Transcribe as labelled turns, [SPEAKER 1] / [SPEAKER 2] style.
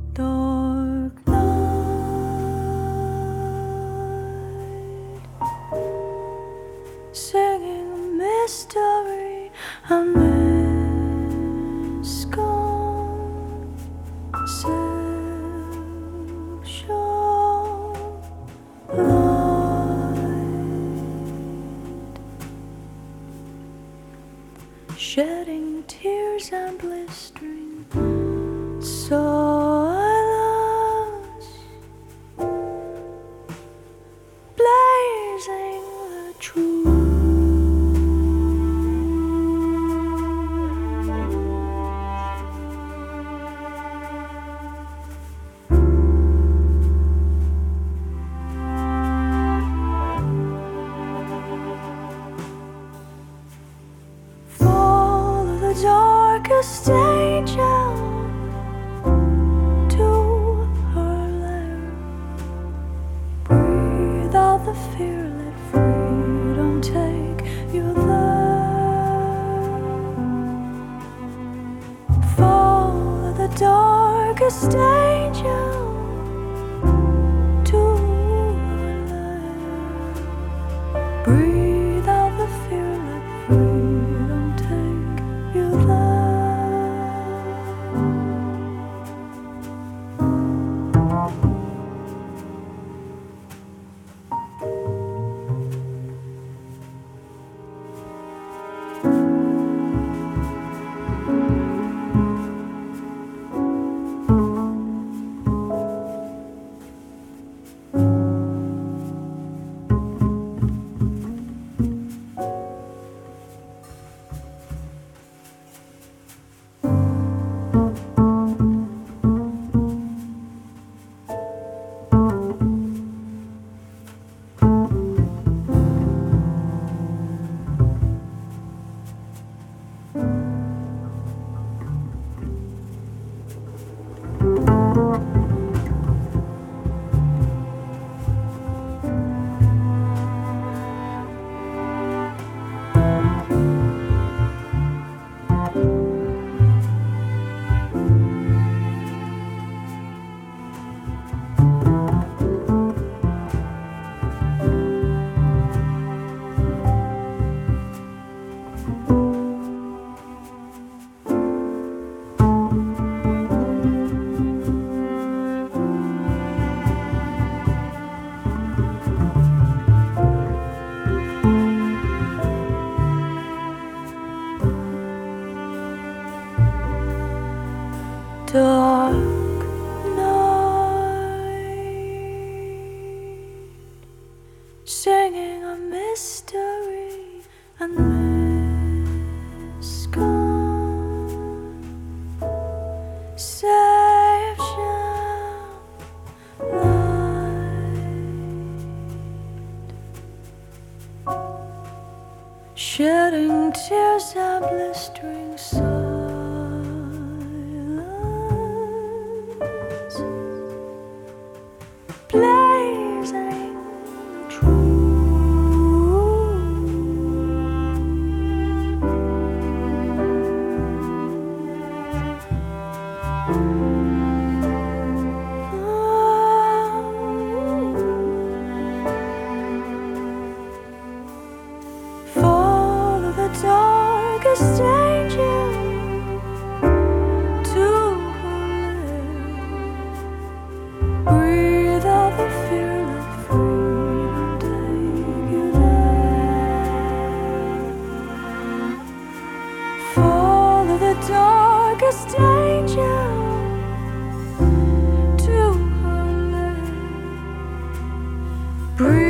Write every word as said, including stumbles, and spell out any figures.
[SPEAKER 1] dark night, singing a mystery, a misconception light, shedding tears and blistering silence, blazing the truth. Follow the darkest angel to her lair. Breathe out the fear, let freedom take you there. Follow the darkest angel to her lair. Breathe out the fear, let freedom take you there. Dark night, singing a mystery and misconception light, shedding tears and blistering silence, blazing the truth. Follow the darkest angel to her lair. Breathe out the fear, let freedom take you there. Follow the darkest angel to her lair. Breathe